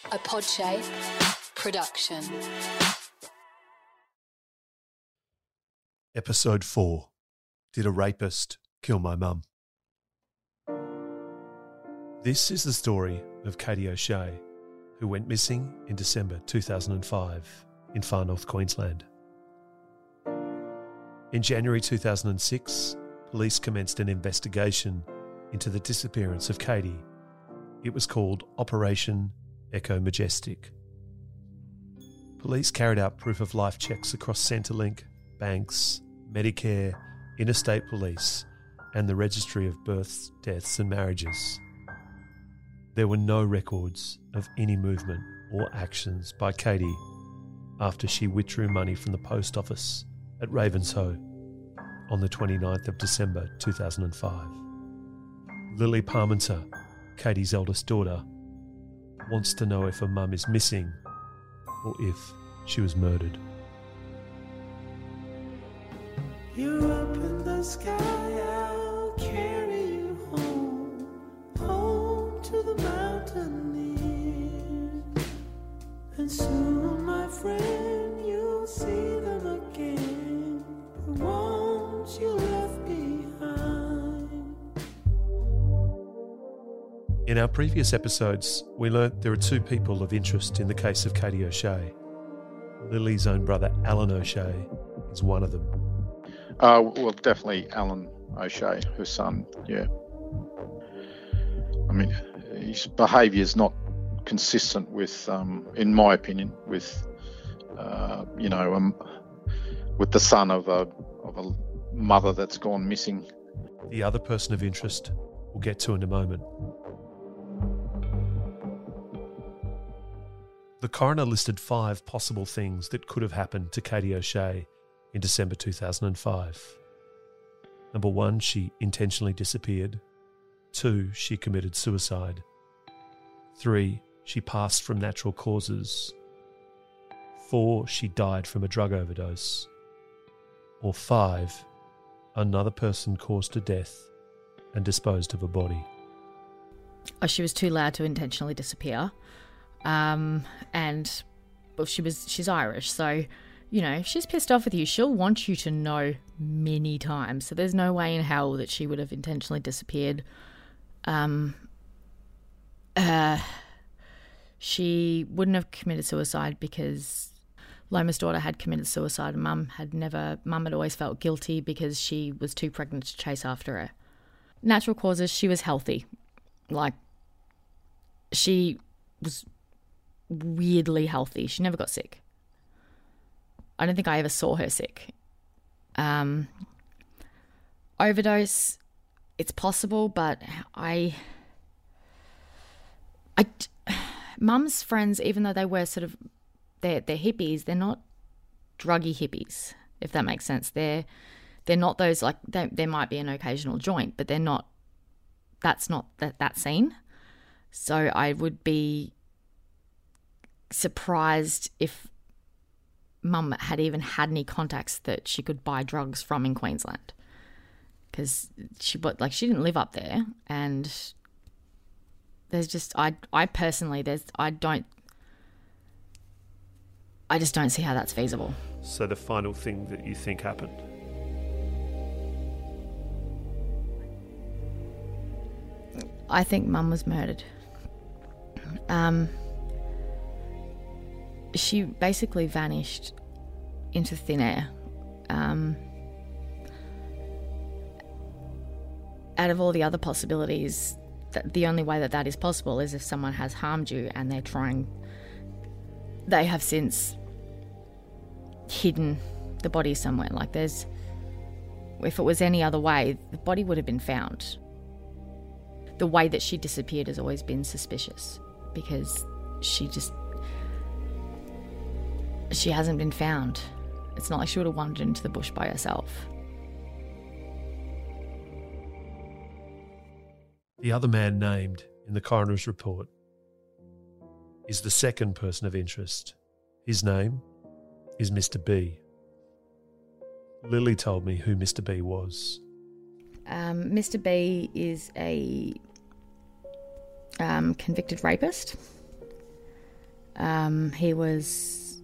A Podshape production. Episode 4. Did a rapist kill my mum? This is the story of Katie O'Shea, who went missing in December 2005 in far north Queensland. In January 2006, police commenced an investigation into the disappearance of Katie. It was called Operation Echo Majestic. Police carried out proof of life checks across Centrelink, banks, Medicare, interstate police, and the Registry of Births, Deaths and Marriages. There were no records of any movement or actions by Katie after she withdrew money from the post office at Ravenshoe on the 29th of December 2005. Lily Parmenter, Katie's eldest daughter, wants to know if her mum is missing or if she was murdered. You're up in the sky, I'll carry you home, home to the mountaineers. And soon, my friend, you'll see them again, the ones you left behind. In our previous episodes, we learnt there are two people of interest in the case of Katie O'Shea. Lily's own brother, Alan O'Shea, is one of them. Well, definitely Alan O'Shea, her son, yeah. I mean, his behaviour is not consistent with, in my opinion, with, with the son of a mother that's gone missing. The other person of interest we'll get to in a moment. The coroner listed 5 possible things that could have happened to Katie O'Shea in December 2005. Number 1, she intentionally disappeared. 2, she committed suicide. 3, she passed from natural causes. 4, she died from a drug overdose. Or 5, another person caused her death and disposed of her body. Oh, she was too loud to intentionally disappear. She's Irish, so, if she's pissed off with you, she'll want you to know many times. So there's no way in hell that she would have intentionally disappeared. She wouldn't have committed suicide because Loma's daughter had committed suicide and Mum had always felt guilty because she was too pregnant to chase after her. Natural causes, she was healthy. She was weirdly healthy. She never got sick. I don't think I ever saw her sick. Overdose, it's possible, but Mum's friends, even though they were sort of, they're hippies, they're not druggy hippies, if that makes sense. They're not those, there might be an occasional joint, but they're not, that's not that scene. So I would be surprised if Mum had even had any contacts that she could buy drugs from in Queensland, because she didn't live up there, and there's just I just don't see how that's feasible. So the final thing that you think happened? I think Mum was murdered. She basically vanished into thin air. Out of all the other possibilities, the only way that is possible is if someone has harmed you and they have since hidden the body somewhere. If it was any other way, the body would have been found. The way that she disappeared has always been suspicious because she hasn't been found. It's not like she would have wandered into the bush by herself. The other man named in the coroner's report is the second person of interest. His name is Mr. B. Lily told me who Mr. B was. Mr. B is a convicted rapist. He was,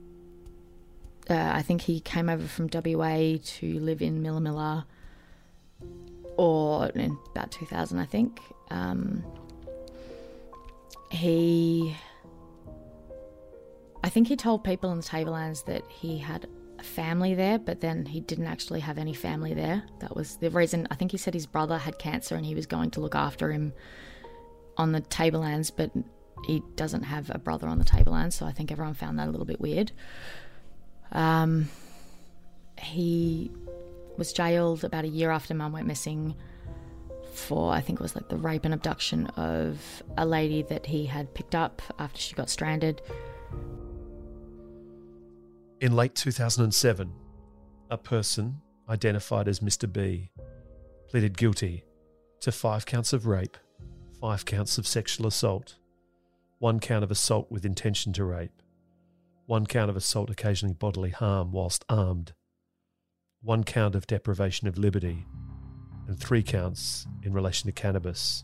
I think he came over from WA to live in Millamilla, or in about 2000, I think. I think he told people in the Tablelands that he had a family there, but then he didn't actually have any family there. That was the reason. I think he said his brother had cancer and he was going to look after him on the Tablelands, but he doesn't have a brother on the Tablelands, so I think everyone found that a little bit weird. He was jailed about a year after Mum went missing for, I think it was like the rape and abduction of a lady that he had picked up after she got stranded. In late 2007, a person identified as Mr. B pleaded guilty to 5 counts of rape, 5 counts of sexual assault, 1 count of assault with intention to rape, 1 count of assault occasioning bodily harm whilst armed, 1 count of deprivation of liberty, and 3 counts in relation to cannabis.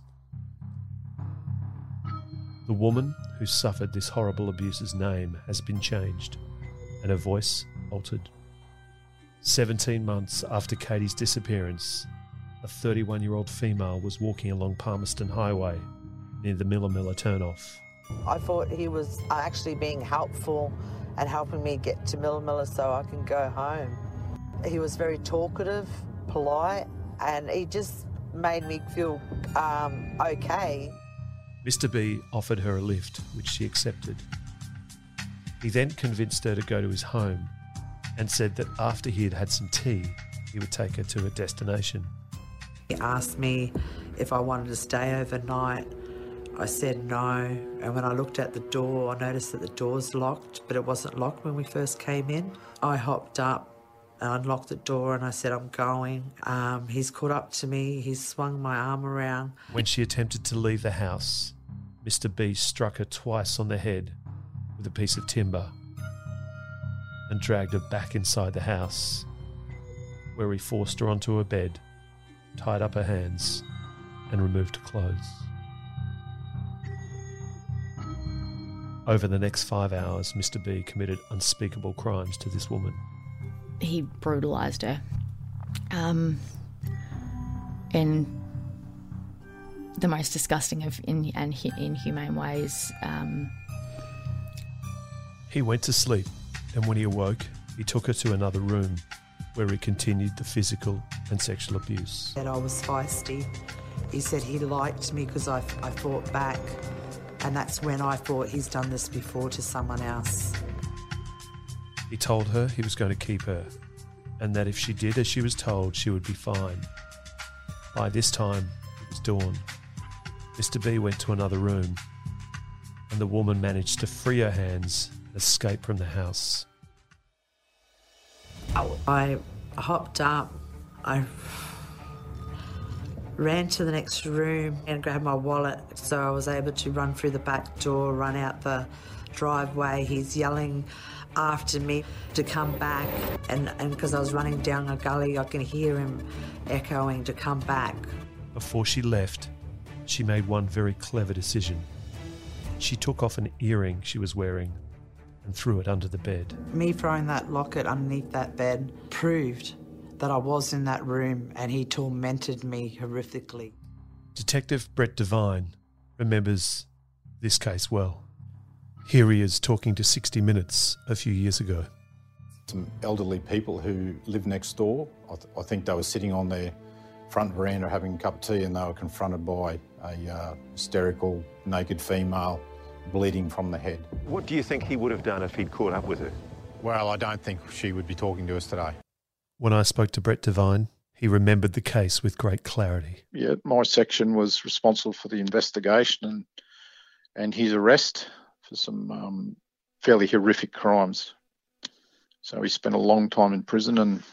The woman who suffered this horrible abuse's name has been changed and her voice altered. 17 months after Katie's disappearance, a 31-year-old female was walking along Palmerston Highway near the Millamilla turnoff. I thought he was actually being helpful and helping me get to Millamilla so I can go home. He was very talkative, polite, and he just made me feel okay. Mr. B offered her a lift, which she accepted. He then convinced her to go to his home and said that after he had had some tea, he would take her to her destination. He asked me if I wanted to stay overnight. I said no, and when I looked at the door, I noticed that the door's locked, but it wasn't locked when we first came in. I hopped up and unlocked the door and I said, I'm going. He's caught up to me, he's swung my arm around. When she attempted to leave the house, Mr. B struck her twice on the head with a piece of timber and dragged her back inside the house, where he forced her onto her bed, tied up her hands and removed her clothes. Over the next 5 hours, Mr. B committed unspeakable crimes to this woman. He brutalised her in the most disgusting and inhumane ways. He went to sleep, and when he awoke, he took her to another room where he continued the physical and sexual abuse. That I was feisty. He said he liked me because I fought back, and that's when I thought he's done this before to someone else. He told her he was going to keep her, and that if she did as she was told, she would be fine. By this time, it was dawn. Mr. B went to another room, and the woman managed to free her hands and escape from the house. I hopped up, I ran to the next room and grabbed my wallet, so I was able to run through the back door, run out the driveway. He's yelling after me to come back, and because I was running down a gully, I can hear him echoing to come back. Before she left, she made one very clever decision. She took off an earring she was wearing and threw it under the bed. Me throwing that locket underneath that bed proved that I was in that room, and he tormented me horrifically. Detective Brett Devine remembers this case well. Here he is talking to 60 Minutes a few years ago. Some elderly people who live next door, I think they were sitting on their front veranda having a cup of tea, and they were confronted by a hysterical, naked female bleeding from the head. What do you think he would have done if he'd caught up with her? Well, I don't think she would be talking to us today. When I spoke to Brett Devine, he remembered the case with great clarity. Yeah, my section was responsible for the investigation and his arrest for some fairly horrific crimes. So he spent a long time in prison, and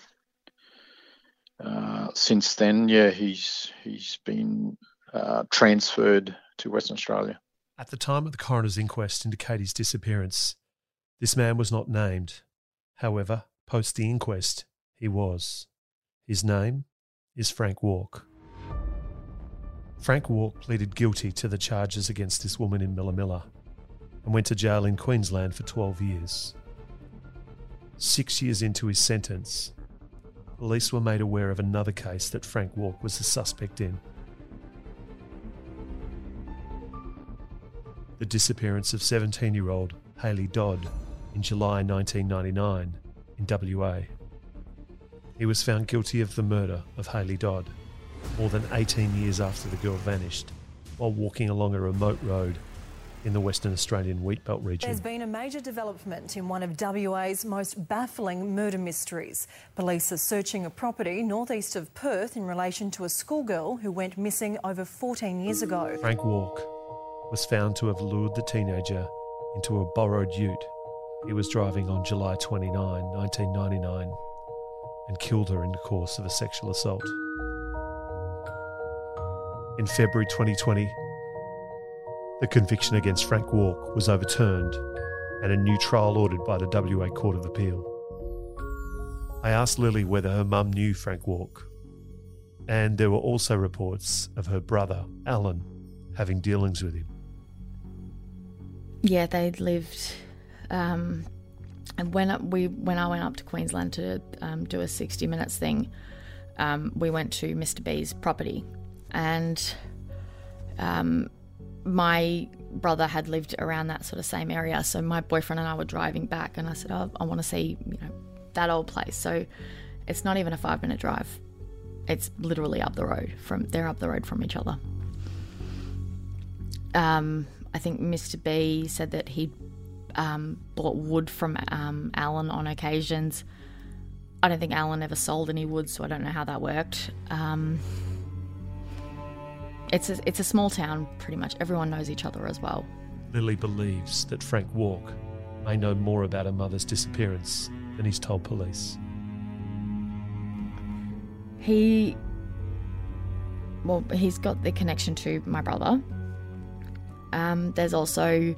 since then, yeah, he's been transferred to Western Australia. At the time of the coroner's inquest into Katie's disappearance, this man was not named. However, post the inquest, he was. His name is Frank Walk. Frank Walk pleaded guilty to the charges against this woman in Millamilla. and went to jail in Queensland for 12 years. 6 years into his sentence, police were made aware of another case that Frank Walk was the suspect in. The disappearance of 17-year-old Hayley Dodd in July 1999 in WA. He was found guilty of the murder of Hayley Dodd more than 18 years after the girl vanished while walking along a remote road in the Western Australian Wheatbelt region. There's been a major development in one of WA's most baffling murder mysteries. Police are searching a property northeast of Perth in relation to a schoolgirl who went missing over 14 years ago. Frank Walk was found to have lured the teenager into a borrowed ute he was driving on July 29, 1999, and killed her in the course of a sexual assault. In February 2020, the conviction against Frank Walk was overturned and a new trial ordered by the WA Court of Appeal. I asked Lily whether her mum knew Frank Walk, and there were also reports of her brother, Alan, having dealings with him. Yeah, they lived... and when I went up to Queensland to do a 60 Minutes thing, we went to Mr. B's property, and my brother had lived around that sort of same area, so my boyfriend and I were driving back, and I said, oh, I want to see, that old place. So it's not even a 5-minute drive. It's literally up the road they're up the road from each other. I think Mr. B said that he bought wood from Alan on occasions. I don't think Alan ever sold any wood, so I don't know how that worked. It's a small town, pretty much. Everyone knows each other as well. Lily believes that Frank Walk may know more about her mother's disappearance than he's told police. He's got the connection to my brother. There's also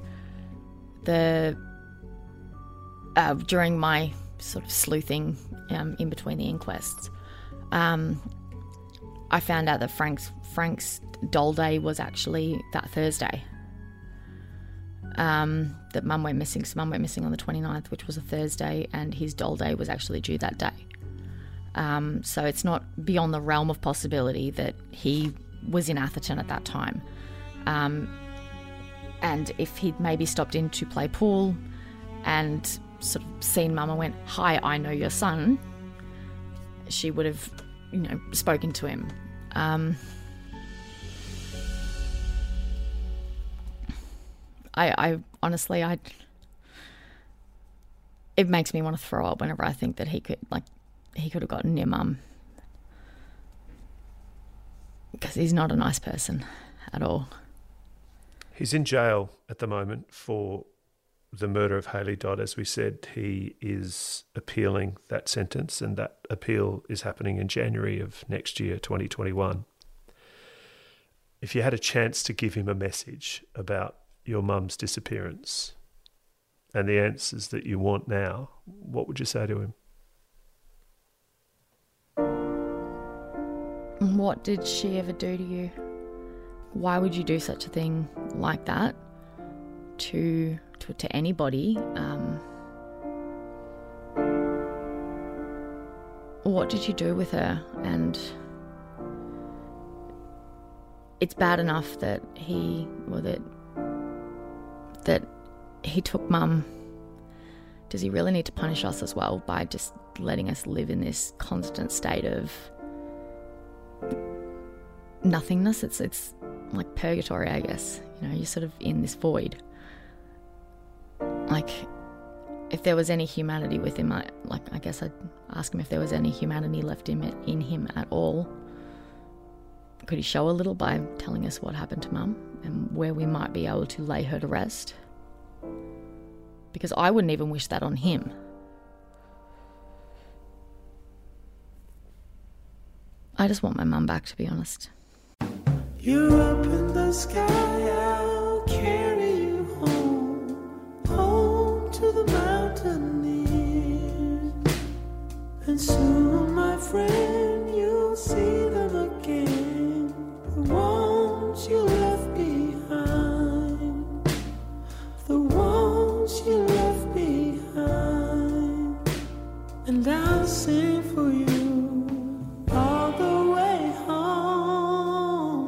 during my sort of sleuthing in between the inquests, I found out that Frank's doll day was actually that Thursday. That Mum went missing. So Mum went missing on the 29th, which was a Thursday, and his doll day was actually due that day. So it's not beyond the realm of possibility that he was in Atherton at that time. And if he'd maybe stopped in to play pool and sort of seen Mum and went, "Hi, I know your son," she would have, spoken to him. I honestly, it makes me want to throw up whenever I think that he could have gotten near Mum, because he's not a nice person at all. He's in jail at the moment for the murder of Hayley Dodd. As we said, he is appealing that sentence, and that appeal is happening in January of next year, 2021. If you had a chance to give him a message about your mum's disappearance and the answers that you want now, what would you say to him? What did she ever do to you? Why would you do such a thing like that to anybody? What did you do with her? And it's bad enough that he took Mum. Does he really need to punish us as well by just letting us live in this constant state of nothingness? It's like purgatory, I guess. You're sort of in this void. Like, if there was any humanity with him, I guess I'd ask him if there was any humanity left in him at all. Could he show a little by telling us what happened to Mum and where we might be able to lay her to rest? Because I wouldn't even wish that on him. I just want my mum back, to be honest. You're up in the sky, I'll carry you home, home to the mountaineers. And soon, my friend, you'll see them again, the ones you left behind, the ones you left behind, and I'll sing for you all the way home.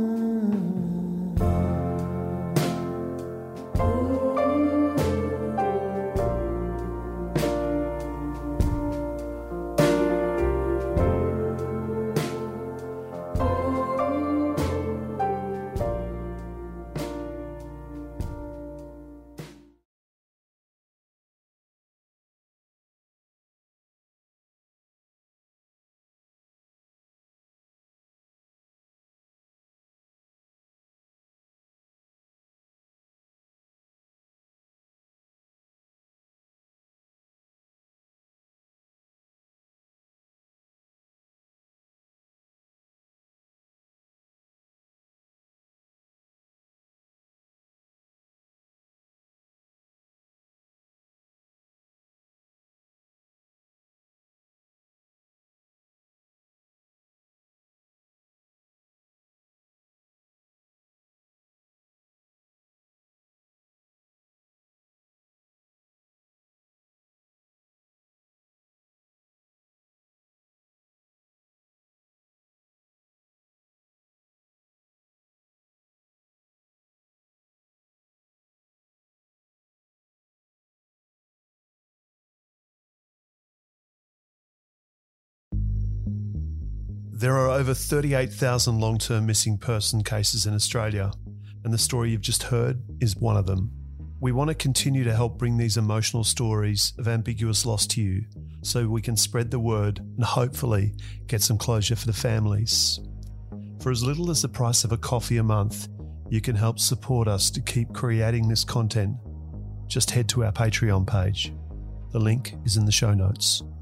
There are over 38,000 long-term missing person cases in Australia, and the story you've just heard is one of them. We want to continue to help bring these emotional stories of ambiguous loss to you so we can spread the word and hopefully get some closure for the families. For as little as the price of a coffee a month, you can help support us to keep creating this content. Just head to our Patreon page. The link is in the show notes.